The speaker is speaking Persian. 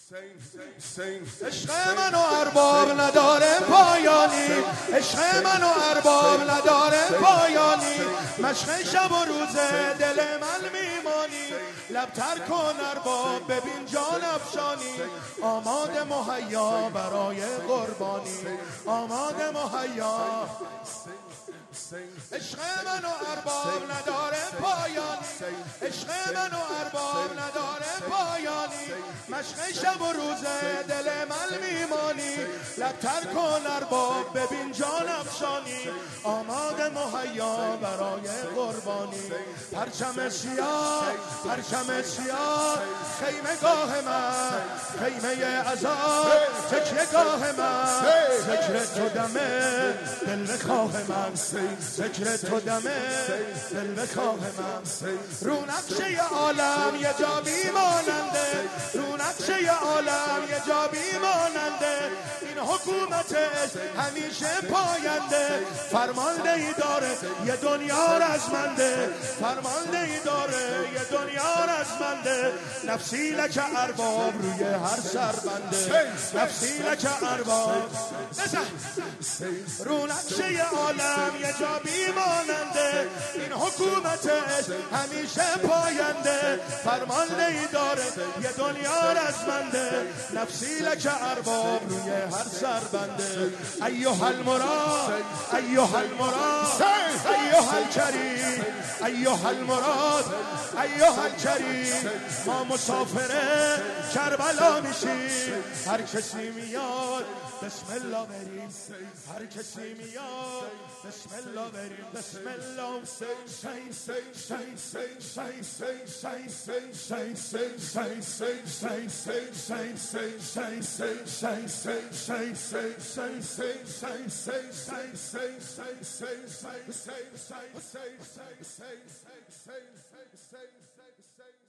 عشق من و ارباب نداره پایانی، عشق من و ارباب نداره پایانی، مشق شب و روز دل من میمانی، لبتر کن ارباب ببین جان افشانی، آماده مهیا برای قربانی، آماده مهیا. عشق من و ارباب نداره پایانی، عشق من و ارباب نداره پایانی، مشق شب و روز دل من میمانی، لبتر کن ارباب ببین جان افشانی، آماده مهیا برای قربانی. پرچم سیاه، پرچم سیاه، خیمه گاه من، خیمه عذاب، تکیه گاه من، ذکر تو دمه دل بخواه من، ذکر تو دمه دل بخواه من. رو نقشه عالم یه جا بیماننده، رو نقشه عالم یه جا بیماننده، این حکومتش همیشه پاینده، فرماندهی داره یه دنیا رزمنده، فرماندهی داره یه دنیا رزمنده، نفسی لک ارباب روی هر سربنده، نفسی لک ارباب. رو نقشه عالم یه جا بیماننده، این حکومتش همیشه پاینده، فرماندهی داره یه دنیا رزمنده، نفسی لک ارباب روی هر سربنده. ایها المراد، ایها المراد، ایها الکریم، ایها المراد، ایها الکریم، ما مسافر کربلا میشیم، هر کسی میاد بسم الله بریم، هر کسی میاد بسم الله بریم، بسم الله. Say